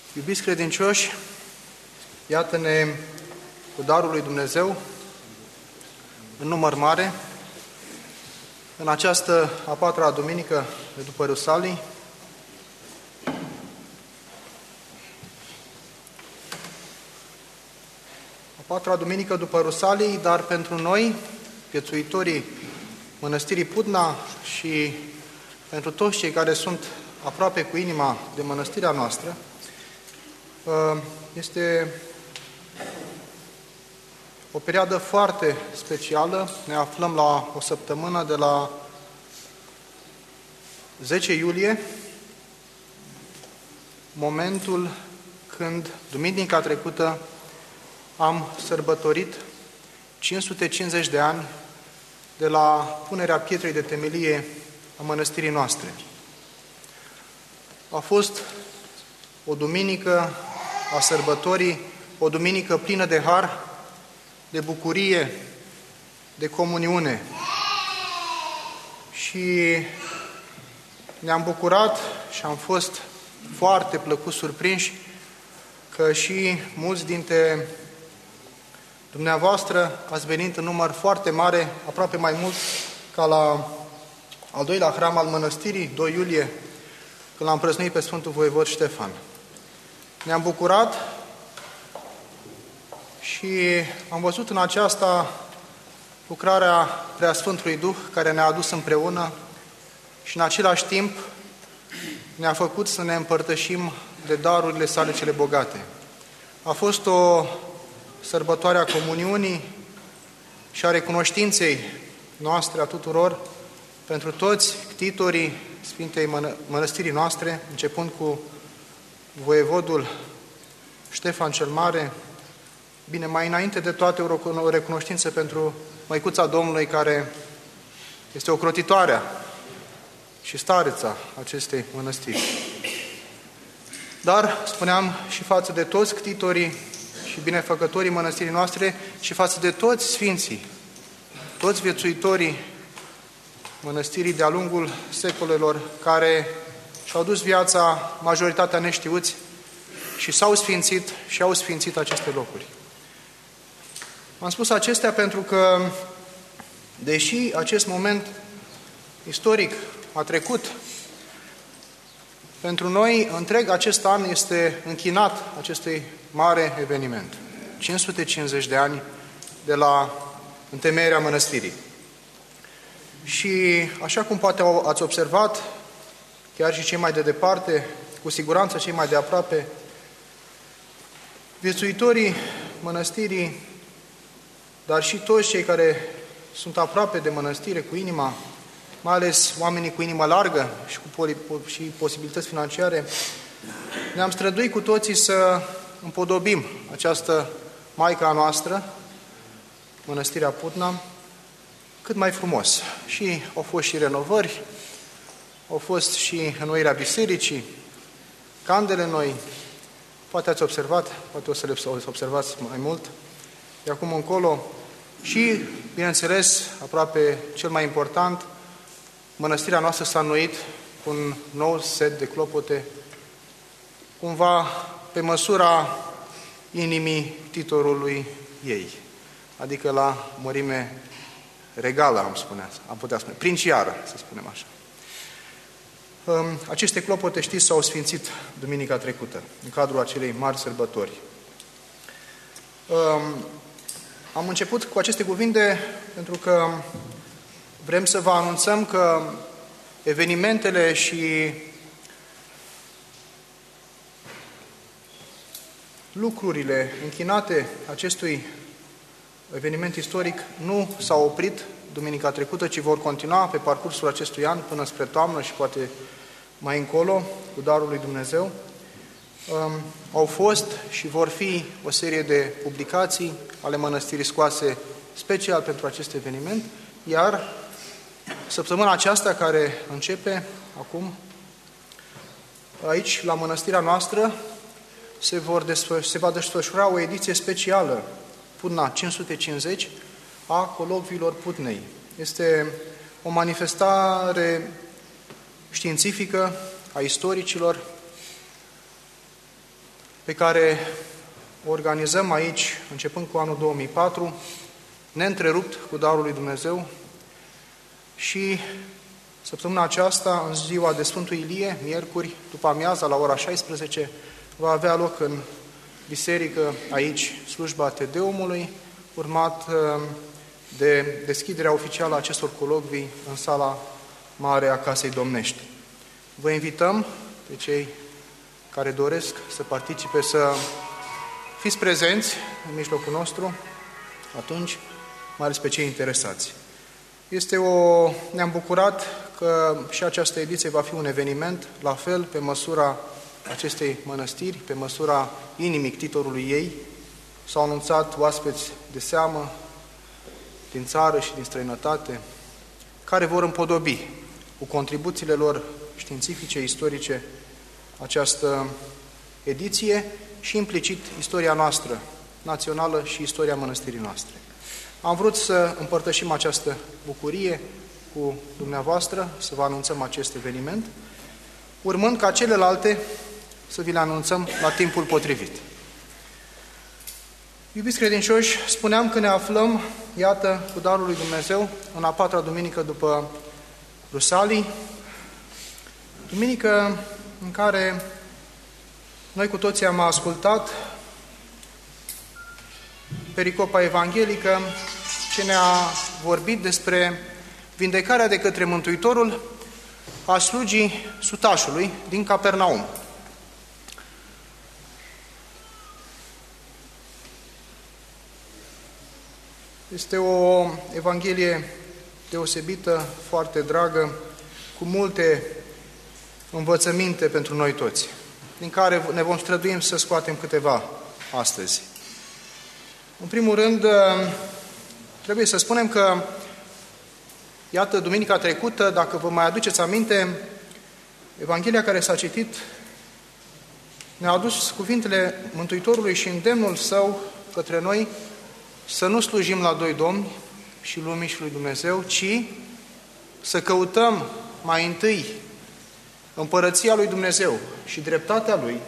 Iubiți credincioși, iată-ne cu darul lui Dumnezeu în număr mare, în această a patra duminică de după Rusalii, a patra duminică după Rusalii, dar pentru noi, viețuitorii Mănăstirii Putna și pentru toți cei care sunt aproape cu inima de mănăstirea noastră, este o perioadă foarte specială. Ne aflăm la o săptămână de la 10 iulie, momentul când, duminica trecută, am sărbătorit 550 de ani de la punerea pietrei de temelie a mănăstirii noastre. A fost o duminică a sărbătorii, o duminică plină de har, de bucurie, de comuniune. Și ne-am bucurat și am fost foarte plăcut surprinși că și mulți dintre dumneavoastră ați venit în număr foarte mare, aproape mai mult ca la al doilea hram al mănăstirii, 2 iulie, când l-am prăznuit pe Sfântul Voievod Ștefan. Ne-am bucurat și am văzut în aceasta lucrarea Preasfântului Duh, care ne-a adus împreună și în același timp ne-a făcut să ne împărtășim de darurile sale cele bogate. A fost o sărbătoare a comuniunii și a recunoștinței noastre a tuturor pentru toți ctitorii Sfintei Mănăstirii noastre, începând cu voievodul Ștefan cel Mare. Bine, mai înainte de toate o recunoștință pentru Măicuța Domnului, care este ocrotitoarea și stareța acestei mănăstiri. Dar, spuneam, și față de toți ctitorii și binefăcătorii mănăstirii noastre și față de toți sfinții, toți viețuitorii mănăstirii de-a lungul secolelor, care și-au dus viața, majoritatea neștiuți, și s-au sfințit și au sfințit aceste locuri. Am spus acestea pentru că, deși acest moment istoric a trecut, pentru noi întreg acest an este închinat acestui mare eveniment. 550 de ani de la întemeierea mănăstirii. Și așa cum poate ați observat, chiar și cei mai de departe, cu siguranță cei mai de aproape, viețuitorii mănăstirii, dar și toți cei care sunt aproape de mănăstire cu inima, mai ales oamenii cu inimă largă și posibilități financiare, ne-am străduit cu toții să împodobim această Maică a noastră, Mănăstirea Putna, cât mai frumos. Și au fost și renovări, au fost și înnoirea bisericii, candele noi, poate ați observat, poate o să le observați mai mult, de acum încolo, și, bineînțeles, aproape cel mai important, mănăstirea noastră s-a înnoit cu un nou set de clopote, cumva pe măsura inimii titorului ei, adică la mărime regală, am putea spune, princiară, să spunem așa. Aceste clopote, știți, s-au sfințit duminica trecută, în cadrul acelei mari sărbători. Am început cu aceste cuvinte pentru că vrem să vă anunțăm că evenimentele și lucrurile închinate acestui eveniment istoric nu s-au oprit duminica trecută, ci vor continua pe parcursul acestui an până spre toamnă și poate mai încolo, cu darul lui Dumnezeu. Au fost și vor fi o serie de publicații ale mănăstirii scoase special pentru acest eveniment, iar săptămâna aceasta care începe acum, aici, la mănăstirea noastră, se va desfășura o ediție specială, Putna 550, a colocviilor Putnei. Este o manifestare științifică a istoricilor pe care o organizăm aici, începând cu anul 2004, neîntrerupt cu Darul lui Dumnezeu, și săptămâna aceasta, în ziua de Sfântul Ilie, miercuri, după amiaza, la ora 16, va avea loc în biserică, aici, slujba Tedeumului, urmat de deschiderea oficială a acestor colocvii în sala mare a Casei Domnești. Vă invităm pe cei care doresc să participe, să fiți prezenți în mijlocul nostru atunci, mai ales pe cei interesați. Ne-am bucurat că și această ediție va fi un eveniment, la fel, pe măsura acestei mănăstiri, pe măsura inimii ctitorului ei. S-au anunțat oaspeți de seamă din țară și din străinătate, care vor împodobi cu contribuțiile lor științifice, istorice, această ediție și implicit istoria noastră națională și istoria mănăstirii noastre. Am vrut să împărtășim această bucurie cu dumneavoastră, să vă anunțăm acest eveniment, urmând ca celelalte să vi le anunțăm la timpul potrivit. Iubiți credincioși, spuneam că ne aflăm, iată, cu Darul lui Dumnezeu, în a patra duminică după Rusalii, duminică în care noi cu toții am ascultat pericopa evanghelică ce ne-a vorbit despre vindecarea de către Mântuitorul a slugii sutașului din Capernaum. Este o evanghelie deosebită, foarte dragă, cu multe învățăminte pentru noi toți, din care ne vom strădui să scoatem câteva astăzi. În primul rând, trebuie să spunem că, iată, duminica trecută, dacă vă mai aduceți aminte, Evanghelia care s-a citit ne-a adus cuvintele Mântuitorului și îndemnul Său către noi să nu slujim la doi domni, și lumii și lui Dumnezeu, ci să căutăm mai întâi împărăția lui Dumnezeu și dreptatea Lui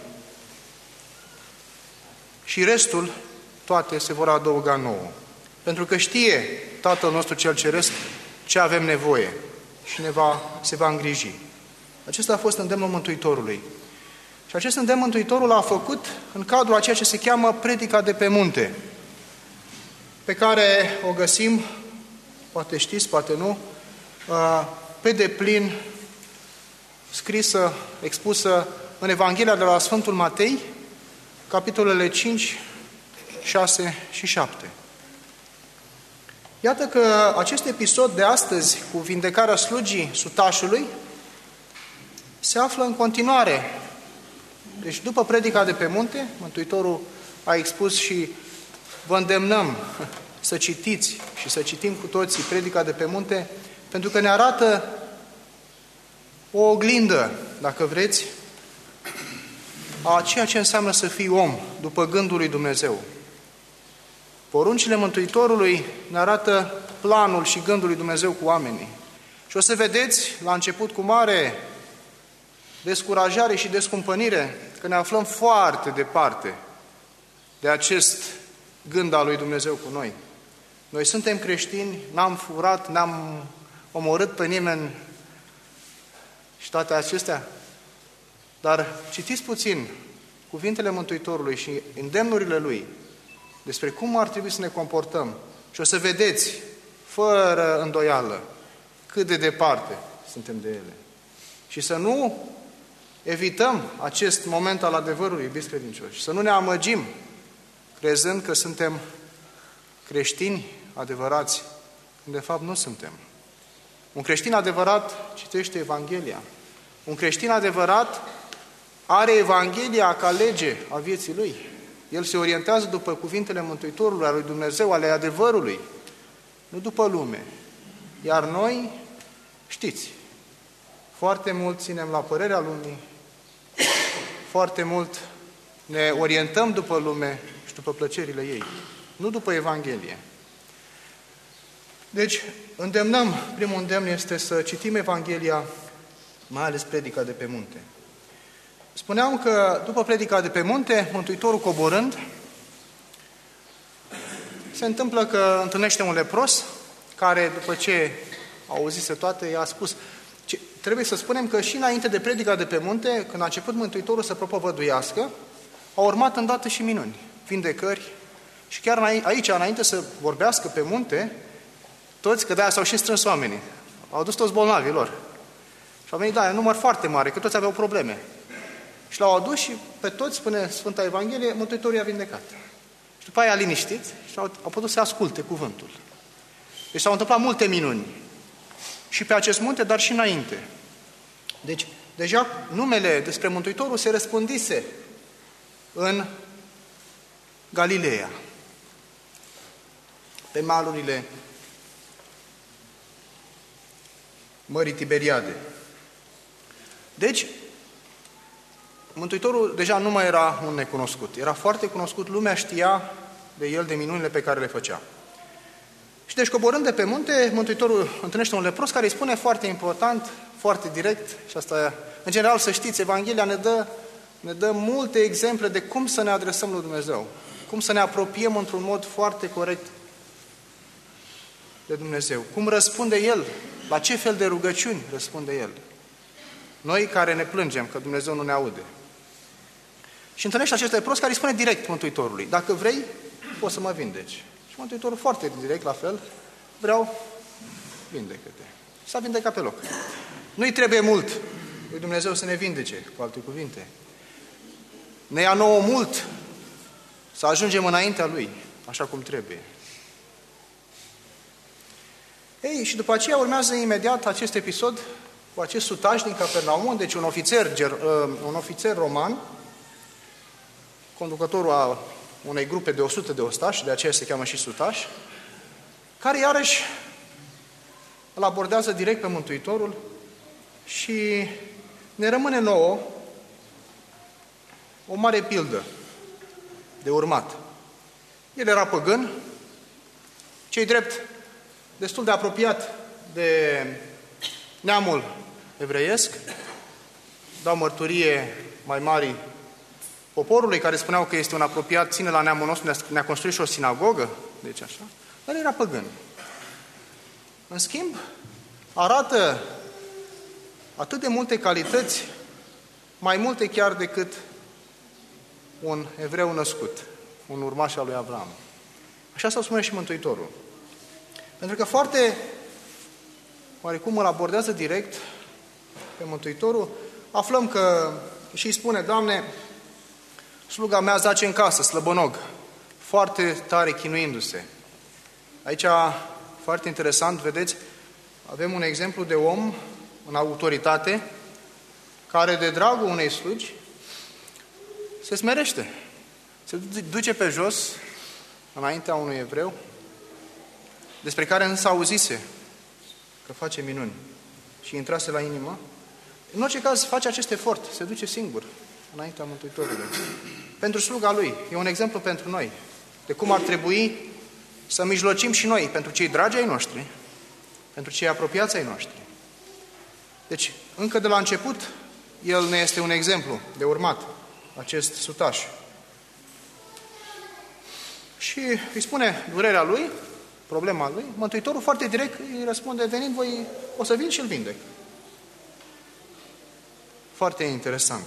și restul, toate se vor adăuga nouă. Pentru că știe Tatăl nostru cel Ceresc ce avem nevoie și se va îngriji. Acesta a fost îndemnul Mântuitorului. Și acest îndemn Mântuitorul l-a făcut în cadrul a ceea ce se cheamă Predica de pe munte, pe care o găsim, poate știți, poate nu, pe deplin scrisă, expusă în Evanghelia de la Sfântul Matei, capitolele 5, 6 și 7. Iată că acest episod de astăzi, cu vindecarea slugii sutașului, se află în continuare. Deci, după predica de pe munte, Mântuitorul a expus și vă îndemnăm să citiți și să citim cu toții predica de pe munte, pentru că ne arată o oglindă, dacă vreți, a ceea ce înseamnă să fii om, după gândul lui Dumnezeu. Poruncile Mântuitorului ne arată planul și gândul lui Dumnezeu cu oamenii. Și o să vedeți, la început, cu mare descurajare și descumpănire, că ne aflăm foarte departe de acest gând al lui Dumnezeu cu noi. Noi suntem creștini, n-am furat, n-am omorât pe nimeni și toate acestea. Dar citiți puțin cuvintele Mântuitorului și îndemnurile Lui despre cum ar trebui să ne comportăm și o să vedeți, fără îndoială, cât de departe suntem de ele. Și să nu evităm acest moment al adevărului, iubiți credincioși, să nu ne amăgim crezând că suntem creștini adevărați, când de fapt nu suntem. Un creștin adevărat citește Evanghelia. Un creștin adevărat are Evanghelia ca lege a vieții lui. El se orientează după cuvintele Mântuitorului, al lui Dumnezeu, ale adevărului, nu după lume. Iar noi, știți, foarte mult ținem la părerea lumii, foarte mult ne orientăm după lume și după plăcerile ei, nu după Evanghelie. Deci, primul îndemn este să citim Evanghelia, mai ales predica de pe munte. Spuneam că după predica de pe munte, Mântuitorul coborând, se întâmplă că întâlnește un lepros, care după ce auzise toate, i-a spus. Trebuie să spunem că și înainte de predica de pe munte, când a început Mântuitorul să propovăduiască, au urmat îndată și minuni, vindecări. Și chiar aici, înainte să vorbească pe munte, toți, că de-aia s-au și strâns oamenii, au dus toți bolnavii lor. Și au venit, un număr foarte mare, că toți aveau probleme. Și l-au adus și pe toți, spune Sfânta Evanghelie, Mântuitorul i-a vindecat. Și după aia a liniștit și au putut să asculte cuvântul. Deci s-au întâmplat multe minuni. Și pe acest munte, dar și înainte. Deci, deja numele despre Mântuitorul se răspândise în Galileea, pe malurile Mării Tiberiade. Deci, Mântuitorul deja nu mai era un necunoscut. Era foarte cunoscut, lumea știa de el, de minunile pe care le făcea. Și deci, coborând de pe munte, Mântuitorul întâlnește un lepros care îi spune foarte important, foarte direct, și asta, în general, să știți, Evanghelia ne dă multe exemple de cum să ne adresăm lui Dumnezeu, cum să ne apropiem într-un mod foarte corect de Dumnezeu, cum răspunde El, la ce fel de rugăciuni răspunde El. Noi care ne plângem că Dumnezeu nu ne aude. Și întâlnește acest lepros care îi spune direct Mântuitorului, dacă vrei, poți să mă vindeci. Și Mântuitorul foarte direct, la fel, vreau, vindecă-te. S-a vindecat pe loc. Nu-i trebuie mult lui Dumnezeu să ne vindece, cu alte cuvinte. Ne ia nouă mult să ajungem înaintea Lui, așa cum trebuie. Ei, și după aceea urmează imediat acest episod cu acest sutaș din Capernaum, deci un ofițer roman, conducătorul a unei grupe de 100 de ostași, de aceea se cheamă și sutaș, care iarăși îl abordează direct pe Mântuitorul și ne rămâne nouă o mare pildă de urmat. El era păgân, cei drept destul de apropiat de neamul evreiesc, dau mărturie mai mari poporului, care spuneau că este un apropiat, ține la neamul nostru, ne-a construit și o sinagogă, deci așa, dar era păgân. În schimb, arată atât de multe calități, mai multe chiar decât un evreu născut, un urmaș al lui Avram. Așa se spune și Mântuitorul. Pentru că foarte, oarecum îl abordează direct pe Mântuitorul, aflăm că și îi spune, Doamne, sluga mea zace în casă, slăbănog, foarte tare chinuindu-se. Aici, foarte interesant, vedeți, avem un exemplu de om în autoritate, care de dragul unei slugi se smerește, se duce pe jos înaintea unui evreu, despre care însă auzise că face minuni și intrase la inimă. În orice caz face acest efort, se duce singur înaintea Mântuitorului. Pentru sluga lui, e un exemplu pentru noi, de cum ar trebui să mijlocim și noi, pentru cei dragi ai noștri, pentru cei apropiați ai noștri. Deci, încă de la început, el ne este un exemplu de urmat, acest sutaș. Și îi spune durerea lui, problema lui, Mântuitorul foarte direct îi răspunde, venind voi, o să vin și îl vindec. Foarte interesant.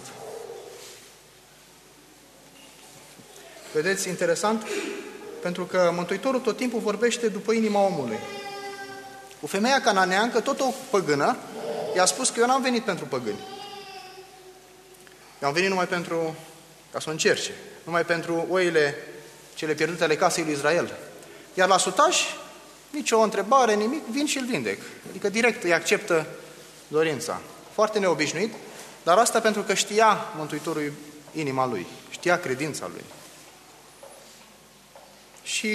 Vedeți, interesant, pentru că Mântuitorul tot timpul vorbește după inima omului. Cu femeia cananeancă, tot o păgână, i-a spus că eu n-am venit pentru păgâni. Eu am venit numai pentru, ca să o încerce, numai pentru oile cele pierdute ale casei lui Israel. Iar la sutaș, nicio întrebare, nimic, vin și îl vindec. Adică direct îi acceptă dorința. Foarte neobișnuit, dar asta pentru că știa Mântuitorul inima lui, știa credința lui. Și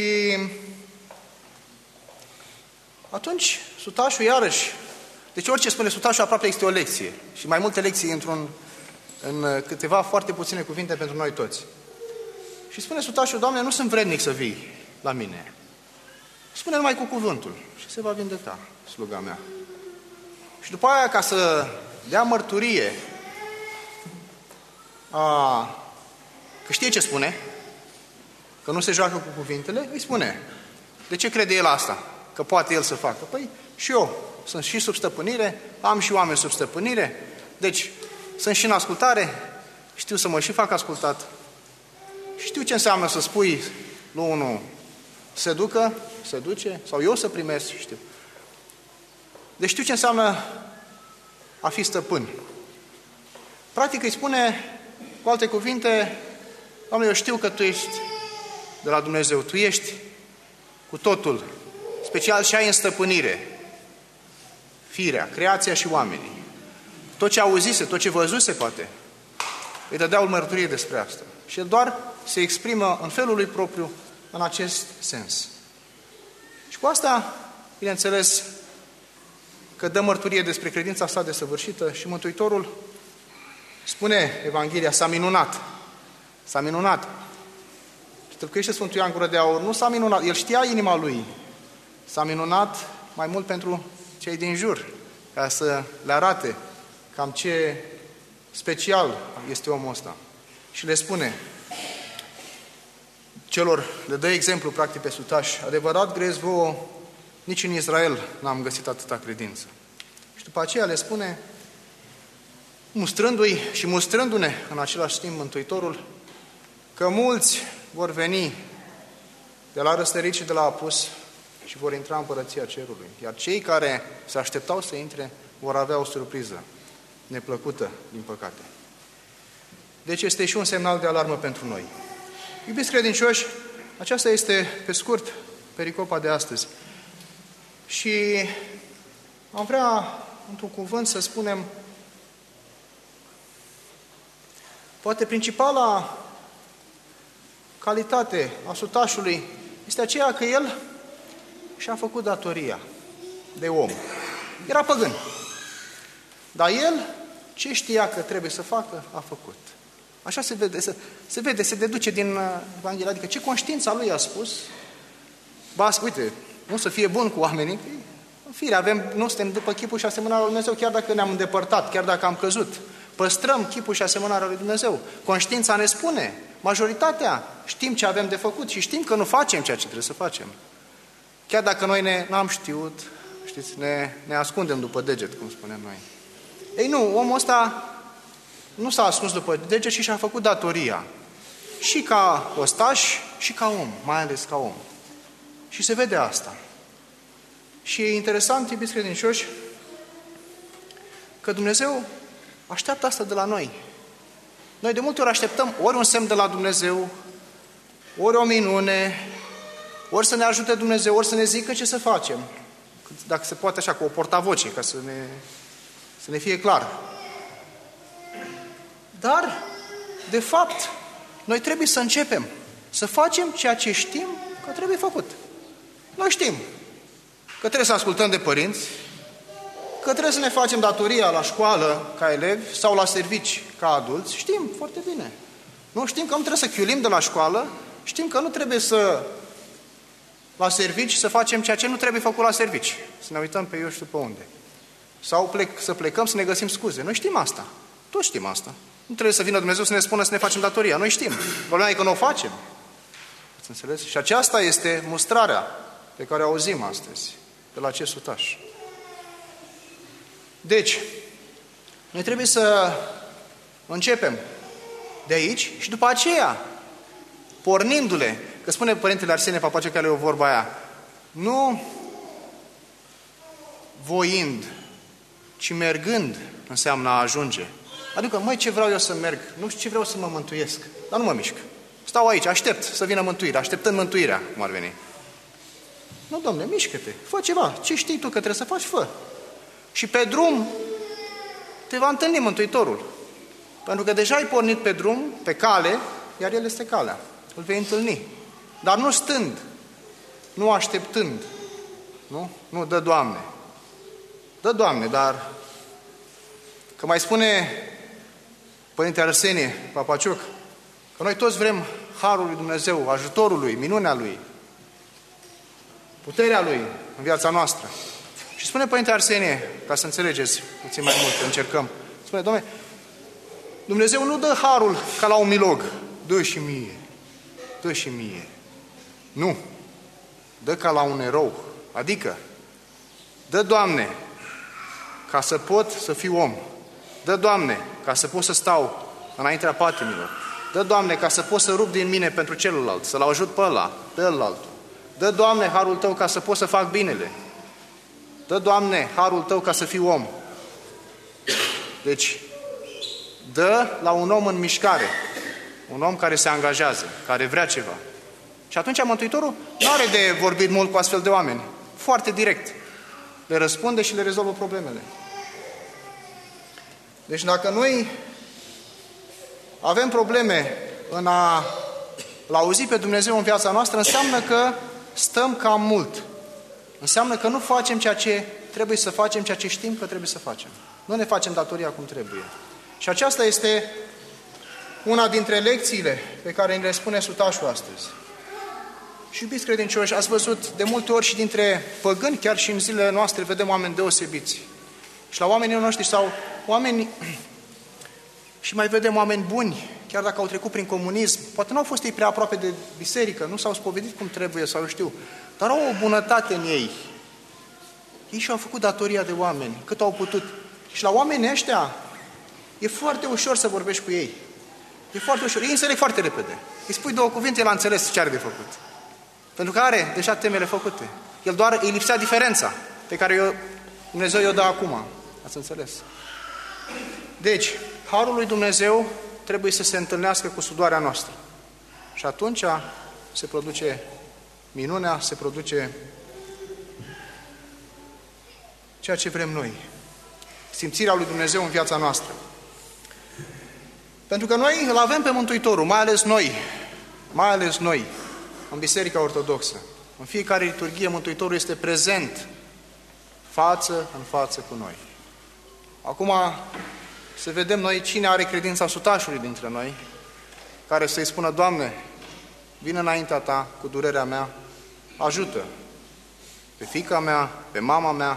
atunci sutașul iarăși, deci orice spune sutașul aproape este o lecție și mai multe lecții în câteva foarte puține cuvinte pentru noi toți. Și spune sutașul, Doamne, nu sunt vrednic să vii la mine. Spune numai cu cuvântul și se va vindeca sluga mea. Și după aia, ca să dea mărturie că știe ce spune, că nu se joacă cu cuvintele, îi spune. De ce crede el asta? Că poate el să facă? Păi și eu sunt și sub stăpânire, am și oameni sub stăpânire, deci sunt și în ascultare, știu să mă și fac ascultat. Știu ce înseamnă să spui lui unul se ducă, se duce, sau eu să primesc, știu. Deci știu ce înseamnă a fi stăpân. Practic îi spune, cu alte cuvinte, Doamne, eu știu că Tu ești de la Dumnezeu, Tu ești cu totul, special și ai în stăpânire firea, creația și oamenii. Tot ce auzise, tot ce văzuse, poate, îi dădea o mărturie despre asta. Și el doar se exprimă în felul lui propriu în acest sens. Și cu asta, bineînțeles, că dă mărturie despre credința sa desăvârșită și Mântuitorul spune Evanghelia, s-a minunat. S-a minunat. Și tâlcuiește Sfântul Ioan Gură de Aur, nu s-a minunat, el știa inima lui. S-a minunat mai mult pentru cei din jur, ca să le arate cam ce special este omul ăsta. Și le spune celor, le dă exemplu practic pe sutași, adevărat grez vouă, nici în Israel n-am găsit atâta credință. Și după aceea le spune, mustrându-i și mustrându-ne în același timp Mântuitorul, că mulți vor veni de la răsărit și de la apus și vor intra în Împărăția Cerului. Iar cei care se așteptau să intre vor avea o surpriză neplăcută, din păcate. Deci este și un semnal de alarmă pentru noi. Iubiți credincioși, aceasta este, pe scurt, pericopa de astăzi. Și am vrea, într-un cuvânt, să spunem, poate principala calitate a sutașului este aceea că el și-a făcut datoria de om. Era păgân. Dar el, ce știa că trebuie să facă, a făcut. Așa se vede, se deduce din Evanghelie. Adică ce conștiința lui a spus, uite, nu să fie bun cu oamenii, în fire, nu suntem după chipul și asemănarea lui Dumnezeu, chiar dacă ne-am îndepărtat, chiar dacă am căzut. Păstrăm chipul și asemănarea lui Dumnezeu. Conștiința ne spune, majoritatea știm ce avem de făcut și știm că nu facem ceea ce trebuie să facem. Chiar dacă noi n-am știut, știți, ne ascundem după deget, cum spunem noi. Ei nu, omul ăsta nu s-a ascuns după deget și și-a făcut datoria. Și ca ostaș și ca om, mai ales ca om. Și se vede asta. Și e interesant, iubiți credincioși, că Dumnezeu așteaptă asta de la noi. Noi de multe ori așteptăm ori un semn de la Dumnezeu, ori o minune, ori să ne ajute Dumnezeu, ori să ne zică ce să facem. Dacă se poate așa, cu o portavoce, ca să ne fie clar. Dar, de fapt, noi trebuie să începem să facem ceea ce știm că trebuie făcut. Noi știm că trebuie să ascultăm de părinți, că trebuie să ne facem datoria la școală ca elevi sau la servici ca adulți. Știm foarte bine. Nu știm că nu trebuie să chiulim de la școală, știm că nu trebuie la servici să facem ceea ce nu trebuie făcut la servici. Să ne uităm pe eu știu pe unde. Sau să plecăm să ne găsim scuze. Noi știm asta. Toți știm asta. Nu trebuie să vină Dumnezeu să ne spună să ne facem datoria. Noi știm. Problema e că nu o facem. Ați înțeles? Și aceasta este mustrarea pe care o auzim astăzi de la acest sutaș. Deci, noi trebuie să începem de aici și după aceea, pornindu-le, că spune Părintele Arsenie Papacea o vorba aia, nu voind, ci mergând înseamnă a ajunge. Adică, măi, ce vreau eu să merg? Nu știu ce vreau să mă mântuiesc, dar nu mă mișc. Stau aici, aștept să vină mântuirea, așteptând mântuirea, cum ar veni. Nu, Dom'le, mișcă-te, fă ceva. Ce știi tu că trebuie să faci, fă. Și pe drum te va întâlni Mântuitorul. Pentru că deja ai pornit pe drum, pe cale, iar El este calea. Îl vei întâlni. Dar nu stând, nu așteptând. Nu? Nu, dă Doamne. Dă Doamne, dar că mai spune Părinte Arsenie Papacioc, că noi toți vrem harul lui Dumnezeu, ajutorul lui, minunea lui, puterea lui în viața noastră. Și spune Părinte Arsenie, ca să înțelegeți puțin mai mult, încercăm. Spune, Doamne, Dumnezeu nu dă harul ca la un milog. Dă și mie. Dă și mie. Nu. Dă ca la un erou. Adică, dă, Doamne, ca să pot să fiu om. Dă, Doamne, ca să pot să stau înaintea patimilor. Dă, Doamne, ca să pot să rup din mine pentru celălalt, să-l ajut pe ăla, pe ălaltul. Dă, Doamne, harul Tău ca să pot să fac binele. Dă, Doamne, harul Tău ca să fiu om. Deci, dă la un om în mișcare, un om care se angajează, care vrea ceva. Și atunci Mântuitorul nu are de vorbit mult cu astfel de oameni. Foarte direct. Le răspunde și le rezolvă problemele. Deci dacă noi avem probleme în a-L auzi pe Dumnezeu în viața noastră, înseamnă că stăm cam mult. Înseamnă că nu facem ceea ce trebuie să facem, ceea ce știm că trebuie să facem. Nu ne facem datoria cum trebuie. Și aceasta este una dintre lecțiile pe care ne le spune sutașul astăzi. Și iubiți credincioși, ați văzut de multe ori și dintre păgâni, chiar și în zilele noastre, vedem oameni deosebiți. Și la oamenii noștri sau oameni, și mai vedem oameni buni, chiar dacă au trecut prin comunism, poate nu au fost ei prea aproape de biserică, nu s-au spovedit cum trebuie sau eu știu, dar au o bunătate în ei. Ei și-au făcut datoria de oameni, cât au putut. Și la oamenii ăștia e foarte ușor să vorbești cu ei. E foarte ușor. Ei înțeleg foarte repede. Îi spui două cuvinte, el a înțeles ce are de făcut. Pentru că are deja temele făcute. El doar îi lipsea diferența pe care Dumnezeu i-o dă acum. Ați înțeles? Deci, harul lui Dumnezeu trebuie să se întâlnească cu sudoarea noastră. Și atunci se produce minunea, se produce ceea ce vrem noi. Simțirea lui Dumnezeu în viața noastră. Pentru că noi îl avem pe Mântuitorul, mai ales noi, în Biserica Ortodoxă. În fiecare liturghie Mântuitorul este prezent față în față cu noi. Acum să vedem noi cine are credința sutașului dintre noi, care să-i spună: Doamne, vin înaintea Ta cu durerea mea, ajută pe fiica mea, pe mama mea,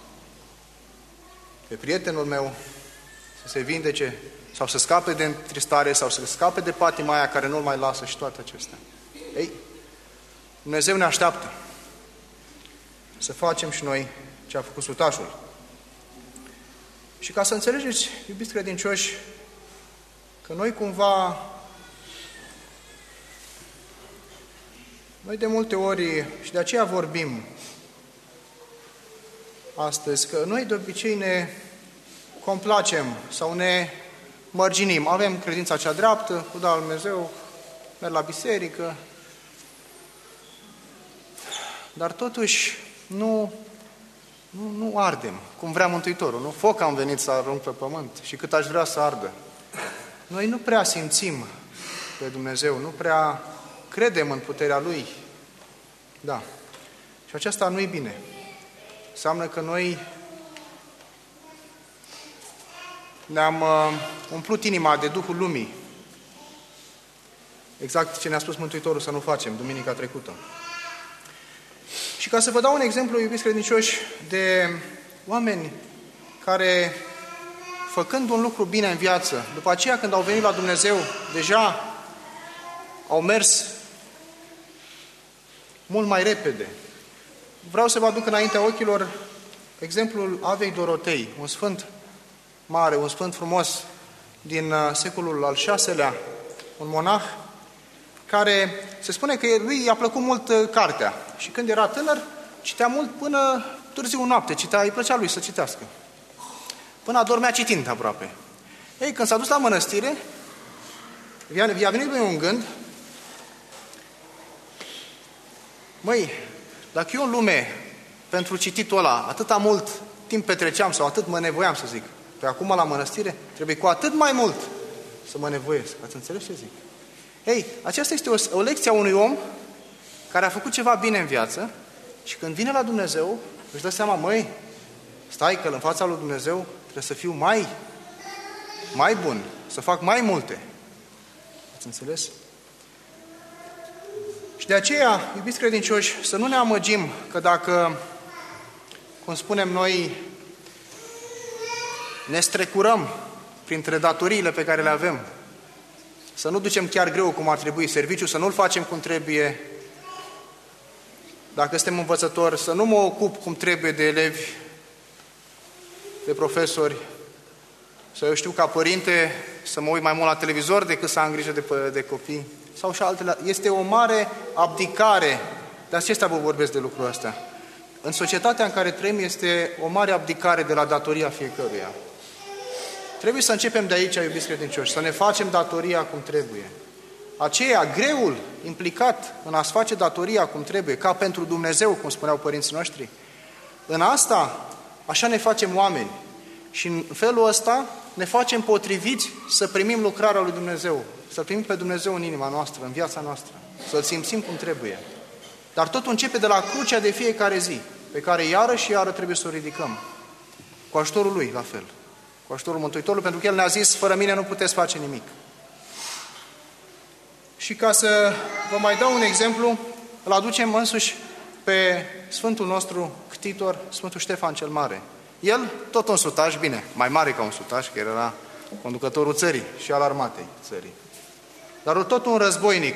pe prietenul meu, să se vindece, sau să scape de întristare, sau să scape de patima aia care nu-l mai lasă și toate acestea. Ei, Dumnezeu ne așteaptă să facem și noi ce a făcut sutașul. Și ca să înțelegeți, iubiți credincioși, că noi cumva, noi de multe ori, și de aceea vorbim astăzi, că noi de obicei ne complacem sau ne mărginim. Avem credința cea dreaptă, cu darul lui Dumnezeu, merg la biserică, dar totuși nu ardem, cum vrea Mântuitorul, nu? Foc am venit să arunc pe pământ și cât aș vrea să ardă. Noi nu prea simțim pe Dumnezeu, nu prea credem în puterea Lui. Da. Și aceasta nu-i bine. Înseamnă că noi ne-am umplut inima de Duhul Lumii. Exact ce ne-a spus Mântuitorul să nu facem duminica trecută. Și ca să vă dau un exemplu, iubiți credincioși, de oameni care, făcând un lucru bine în viață, după aceea când au venit la Dumnezeu, deja au mers mult mai repede. Vreau să vă aduc înaintea ochilor exemplul Avei Dorotei, un sfânt mare, un sfânt frumos din secolul al VI-lea, un monah care se spune că lui i-a plăcut mult cartea și când era tânăr citea mult până târziu noapte, îi plăcea lui să citească. Până adormea citind aproape. Ei, când s-a dus la mănăstire, i-a venit lui un gând: măi, dacă eu în lume, pentru cititul ăla, atâta mult timp petreceam sau atât mă nevoiam, să zic, pe acum la mănăstire, trebuie cu atât mai mult să mă nevoiesc. Ați înțeles ce zic? Ei, aceasta este o lecție a unui om care a făcut ceva bine în viață și când vine la Dumnezeu, își dă seama: măi, stai că în fața lui Dumnezeu trebuie să fiu mai bun, să fac mai multe. Ați înțeles? Și de aceea, iubiți credincioși, să nu ne amăgim că dacă, cum spunem noi, ne strecurăm printre datoriile pe care le avem, să nu ducem chiar greu cum ar trebui serviciul, să nu-l facem cum trebuie. Dacă suntem învățători, să nu mă ocup cum trebuie de elevi, de profesori, să eu știu ca părinte să mă uit mai mult la televizor decât să am grijă de copii, sau și altele. Este o mare abdicare, de acestea vă vorbesc de lucrul ăsta. În societatea în care trăim este o mare abdicare de la datoria fiecăruia. Trebuie să începem de aici, iubiți credincioși, să ne facem datoria cum trebuie. Aceea, greul implicat în a-ți face datoria cum trebuie, ca pentru Dumnezeu, cum spuneau părinții noștri, în asta, așa ne facem oameni. Și în felul ăsta ne facem potriviți să primim lucrarea lui Dumnezeu, să primim pe Dumnezeu în inima noastră, în viața noastră, să-L simțim cum trebuie. Dar totul începe de la crucea de fiecare zi, pe care iară și iară trebuie să o ridicăm. Cu ajutorul Lui, la fel. Cu ajutorul Mântuitorului, pentru că El ne-a zis, fără mine nu puteți face nimic. Și ca să vă mai dau un exemplu, îl aducem însuși pe Sfântul nostru ctitor, Sfântul Ștefan cel Mare. El, tot un sutaș, bine, mai mare ca un sutaș, că era conducătorul țării și al armatei țării. Dar tot un războinic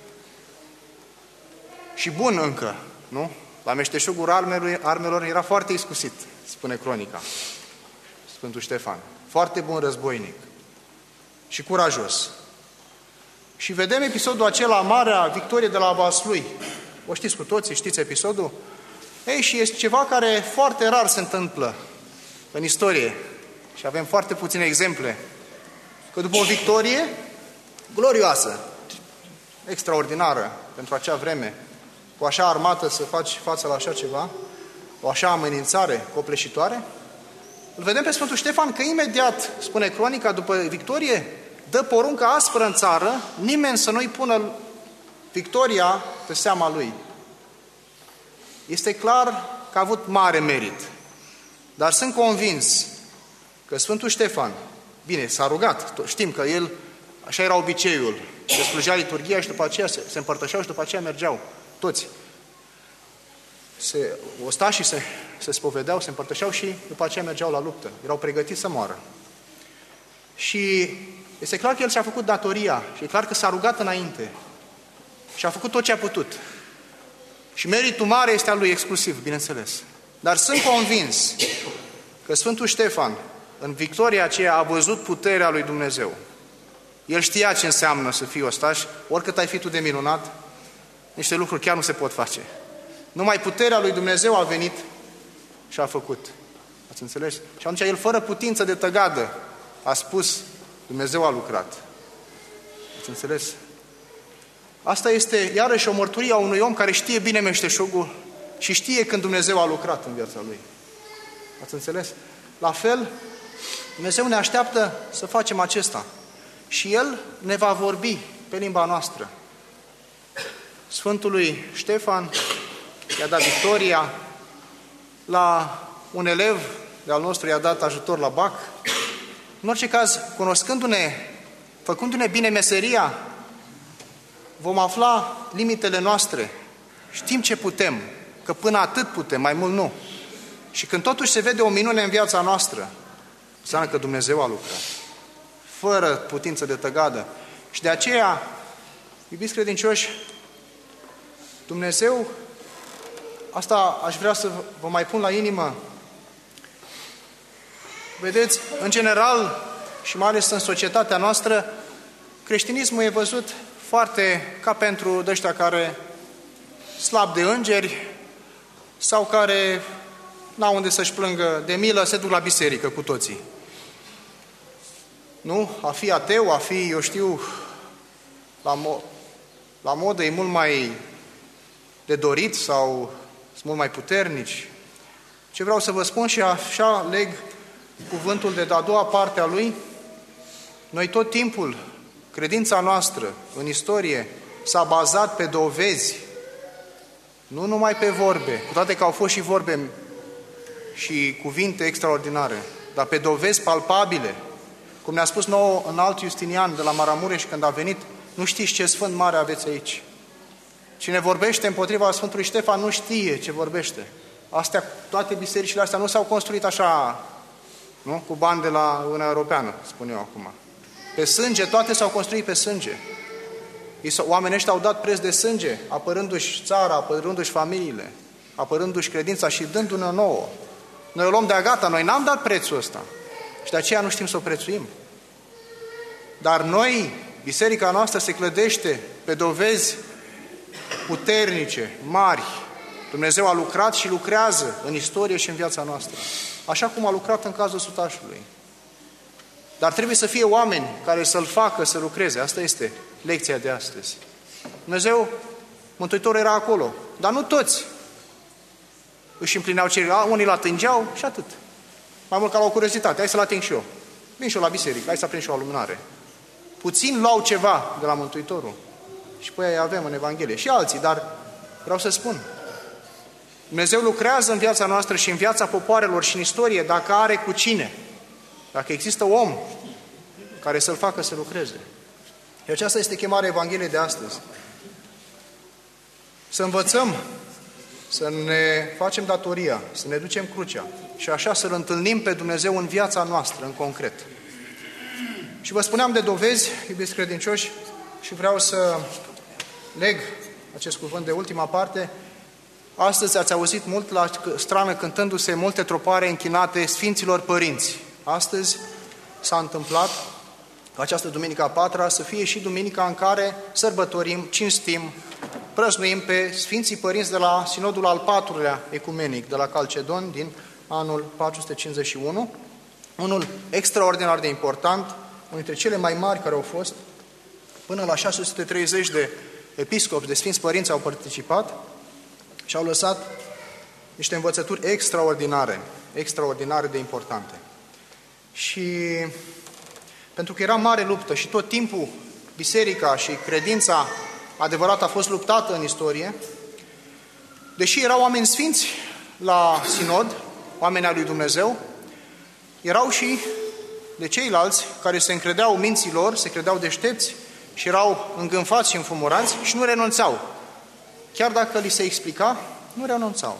și bun încă, nu? La meșteșugul armelor era foarte iscusit, spune cronica. Sfântul Ștefan. Foarte bun războinic și curajos. Și vedem episodul acela, marea victorie de la Vaslui. O știți cu toții, știți episodul? Ei, și este ceva care foarte rar se întâmplă în istorie. Și avem foarte puține exemple. Că după o victorie glorioasă, extraordinară pentru acea vreme, cu așa armată să faci față la așa ceva, o așa amenințare copleșitoare, îl vedem pe Sfântul Ștefan că imediat, spune cronica, după victorie, dă poruncă aspră în țară, nimeni să nu-i pună victoria pe seama lui. Este clar că a avut mare merit. Dar sunt convins că Sfântul Ștefan, bine, s-a rugat, știm că el, așa era obiceiul, se slujea liturghia și după aceea se împărtășeau și după aceea mergeau toți. Ostașii se spovedeau, se împărtășeau și după aceea mergeau la luptă. Erau pregătiți să moară. Și este clar că el și-a făcut datoria și e clar că s-a rugat înainte și a făcut tot ce a putut. Și meritul mare este al lui exclusiv, bineînțeles. Dar sunt convins că Sfântul Ștefan, în victoria aceea, a văzut puterea lui Dumnezeu. El știa ce înseamnă să fii ostaș, oricât ai fi tu de minunat, niște lucruri chiar nu se pot face. Numai puterea lui Dumnezeu a venit și a făcut. Ați înțeles? Și atunci el, fără putință de tăgadă, a spus, Dumnezeu a lucrat. Ați înțeles? Asta este iarăși o mărturie a unui om care știe bine meșteșugul și știe când Dumnezeu a lucrat în viața lui. Ați înțeles? La fel, Dumnezeu ne așteaptă să facem acesta. Și El ne va vorbi pe limba noastră. Sfântului Ștefan i-a dat victoria, la un elev de-al nostru i-a dat ajutor la BAC. În orice caz, cunoscându-ne, făcându-ne bine meseria, vom afla limitele noastre. Știm ce putem, că până atât putem, mai mult nu. Și când totuși se vede o minune în viața noastră, înseamnă că Dumnezeu a lucrat, fără putință de tăgadă. Și de aceea, iubiți credincioși, Dumnezeu, asta aș vrea să vă mai pun la inimă. Vedeți, în general, și mai ales în societatea noastră, creștinismul e văzut foarte ca pentru ăștia care slab de îngeri sau care n-au unde să-și plângă de milă, se duc la biserică cu toții. Nu? A fi ateu, a fi, eu știu, la modă e mult mai de dorit sau sunt mult mai puternici. Ce vreau să vă spun și așa leg cuvântul de a doua parte a lui, noi tot timpul, credința noastră în istorie s-a bazat pe dovezi, nu numai pe vorbe, cu toate că au fost și vorbe și cuvinte extraordinare, dar pe dovezi palpabile. Cum ne-a spus nouă înalt Justinian de la Maramureș când a venit, nu știți ce sfânt mare aveți aici. Cine vorbește împotriva Sfântului Ștefan nu știe ce vorbește. Toate bisericile astea nu s-au construit așa nu? Cu bani de la Uniunea Europeană, spun eu acum. Pe sânge, toate s-au construit pe sânge. Oamenii ăștia au dat preț de sânge, apărându-și țara, apărându-și familiile, apărându-și credința și dându-ne nouă. Noi o luăm de-a gata, noi n-am dat prețul ăsta. Și de aceea nu știm să o prețuim. Dar noi, biserica noastră se clădește pe dovezi puternice, mari. Dumnezeu a lucrat și lucrează în istorie și în viața noastră. Așa cum a lucrat în cazul sutașului. Dar trebuie să fie oameni care să-l facă să lucreze. Asta este lecția de astăzi. Dumnezeu, Mântuitorul era acolo, dar nu toți își împlineau cererea. Unii l-atingeau și atât. Mai mult ca la o curiozitate. Hai să-l ating și eu. Vin și eu la biserică, hai să aprind și eu o lumânare. Puțin luau ceva de la Mântuitorul. Și pe aia avem în Evanghelie. Și alții, dar vreau să spun. Dumnezeu lucrează în viața noastră și în viața popoarelor și în istorie dacă are cu cine. Dacă există om care să-l facă să lucreze. Și aceasta este chemarea Evangheliei de astăzi. Să învățăm, să ne facem datoria, să ne ducem crucea și așa să-L întâlnim pe Dumnezeu în viața noastră, în concret. Și vă spuneam de dovezi, iubiți credincioși, și vreau să leg acest cuvânt de ultima parte. Astăzi ați auzit mult la strană cântându-se multe tropoare închinate Sfinților Părinți. Astăzi s-a întâmplat ca această Duminică a Patra să fie și duminica în care sărbătorim, cinstim, prăznuim pe Sfinții Părinți de la Sinodul al IV-lea Ecumenic de la Calcedon din anul 451, unul extraordinar de important, unul dintre cele mai mari care au fost, până la 630 de episcopi, de Sfinți Părinți au participat și au lăsat niște învățături extraordinare de importante. Și pentru că era mare luptă și tot timpul biserica și credința adevărată a fost luptată în istorie, deși erau oameni sfinți la sinod, oameni al lui Dumnezeu, erau și de ceilalți care se încredeau minții lor, se credeau deștepți și erau îngânfați și înfumuranți și nu renunțau. Chiar dacă li se explica, nu renunțau.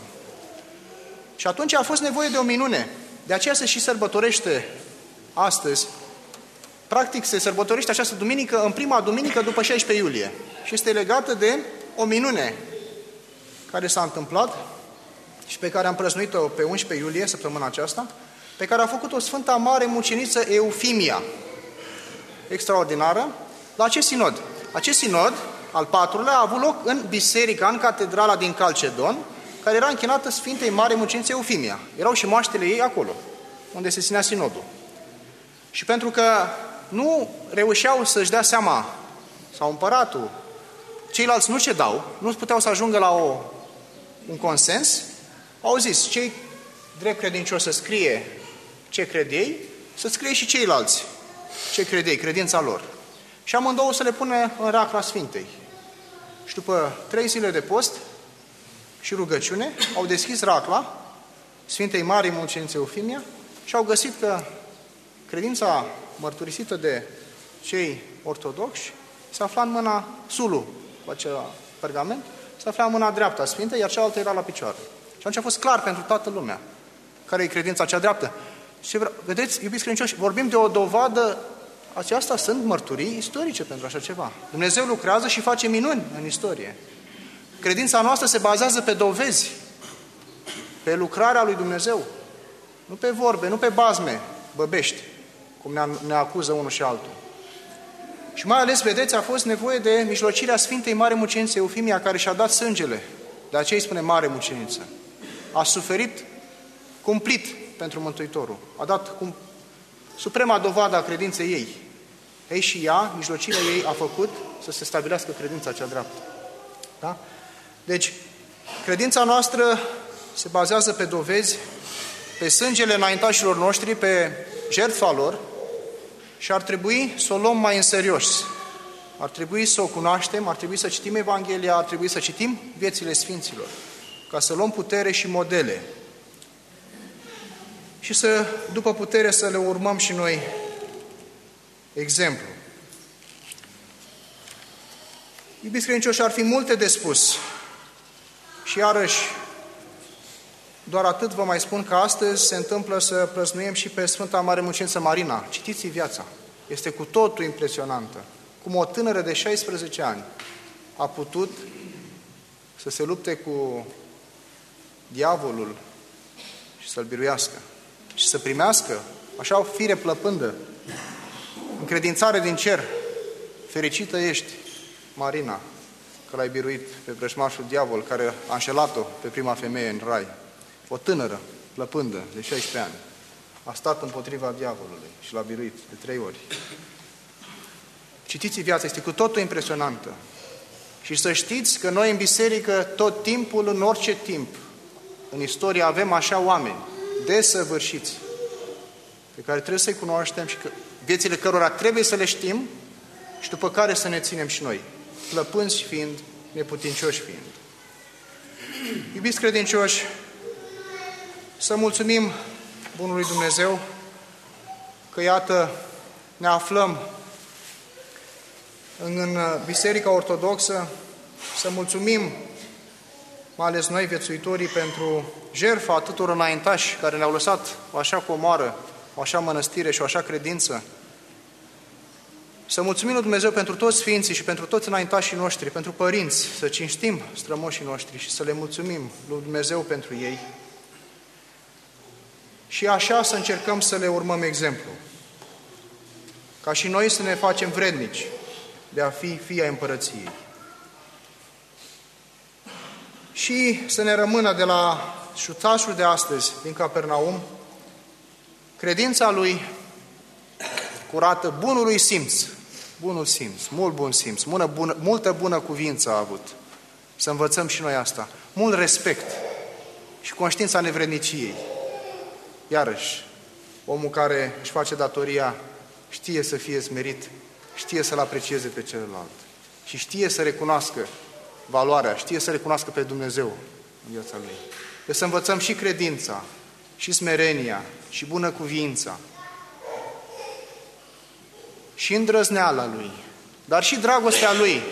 Și atunci a fost nevoie de o minune. De aceea se și sărbătorește astăzi. Practic se sărbătorește această duminică în prima duminică după 16 iulie. Și este legată de o minune care s-a întâmplat și pe care am prăznuit-o pe 11 iulie, săptămâna aceasta, pe care a făcut-o Sfânta Mare Muceniță Eufimia, extraordinară, la acest sinod. Acest sinod, al IV-lea, a avut loc în biserica, în catedrala din Calcedon, care era închinată Sfintei Mare Mucenițe Eufimia. Erau și moaștele ei acolo, unde se ținea sinodul. Și pentru că nu reușeau să-și dea seama, sau împăratul, ceilalți nu cedau, nu puteau să ajungă la un consens, au zis, cei drept credincioși să scrie ce cred ei, să scrie și ceilalți ce cred ei, credința lor. Și amândouă să le pune în racla Sfintei. Și după 3 zile de post și rugăciune, au deschis racla Sfintei Marii Mucenițe Eufimia și au găsit că credința mărturisită de cei ortodoxi se afla în mâna sulul cu acel pergament, se afla în mâna dreaptă a Sfintei, iar cealaltă era la picioare. Și atunci a fost clar pentru toată lumea care e credința cea dreaptă. Și vedeți, iubiți credincioși, vorbim de o dovadă, aceasta sunt mărturii istorice pentru așa ceva. Dumnezeu lucrează și face minuni în istorie. Credința noastră se bazează pe dovezi, pe lucrarea lui Dumnezeu, nu pe vorbe, nu pe bazme băbești, cum ne acuză unul și altul. Și mai ales, vedeți, a fost nevoie de mijlocirea Sfintei Mare Mucenițe Eufimia, care și-a dat sângele, de aceea îi spune Mare Muceniță. A suferit cumplit pentru Mântuitorul. A dat suprema dovadă a credinței ei. Ei și ea, mijlocirea ei, a făcut să se stabilească credința cea dreaptă. Da? Deci, credința noastră se bazează pe dovezi, pe sângele înaintașilor noștri, pe jertfa lor și ar trebui să o luăm mai în serios. Ar trebui să o cunoaștem, ar trebui să citim Evanghelia, ar trebui să citim viețile Sfinților, ca să luăm putere și modele. Și să, după putere, să le urmăm și noi exemplu. Iubiți credincioși, ar fi multe de spus. Și iarăși, doar atât vă mai spun că astăzi se întâmplă să prăznuiem și pe Sfânta Mare Mucență Marina. Citiți viața. Este cu totul impresionantă. Cum o tânără de 16 ani a putut să se lupte cu diavolul și să-l biruiască și să primească așa o fire plăpândă, încredințare din cer. Fericită ești, Marina, că l-ai biruit pe vrăjmașul diavol care a înșelat-o pe prima femeie în rai. O tânără plăpândă de 16 ani a stat împotriva diavolului și l-a biruit de 3 ori. Citiți viața, este cu totul impresionantă. Și să știți că noi în biserică tot timpul, în orice timp, în istorie avem așa oameni desăvârșiți pe care trebuie să-i cunoaștem și viețile cărora trebuie să le știm și după care să ne ținem și noi, plăpânzi fiind, neputincioși fiind. Iubiți credincioși, să mulțumim Bunului Dumnezeu că, iată, ne aflăm în Biserica Ortodoxă, să mulțumim, mai ales noi, viețuitorii, pentru jertfa atâtor înaintași care ne-au lăsat o așa comoară, o așa mănăstire și o așa credință. Să mulțumim lui Dumnezeu pentru toți sfinții și pentru toți înaintașii noștri, pentru părinți, să cinstim strămoșii noștri și să le mulțumim lui Dumnezeu pentru ei. Și așa să încercăm să le urmăm exemplu. Ca și noi să ne facem vrednici de a fi fii ai Împărăției. Și să ne rămână de la șutașul de astăzi din Capernaum credința lui curată bunului simț, bunul simț, mult bun simț, multă bună cuvință a avut. Să învățăm și noi asta. Mult respect și conștiința nevredniciei. Iarăși, omul care își face datoria știe să fie smerit, știe să-L aprecieze pe celălalt și știe să recunoască valoarea, știe să recunoască pe Dumnezeu în viața lui. Deci să învățăm și credința, și smerenia, și bunăcuvința, și îndrăzneala lui, dar și dragostea lui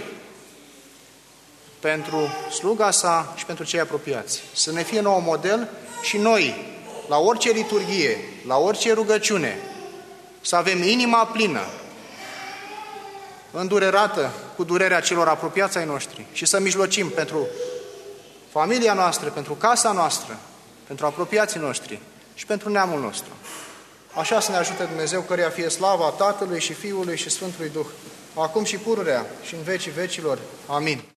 pentru sluga sa și pentru cei apropiați. Să ne fie nou model și noi, la orice liturghie, la orice rugăciune, să avem inima plină, îndurerată cu durerea celor apropiați ai noștri și să mijlocim pentru familia noastră, pentru casa noastră, pentru apropiații noștri și pentru neamul nostru. Așa să ne ajute Dumnezeu, căreia fie slava Tatălui și Fiului și Sfântului Duh, acum și pururea și în vecii vecilor. Amin.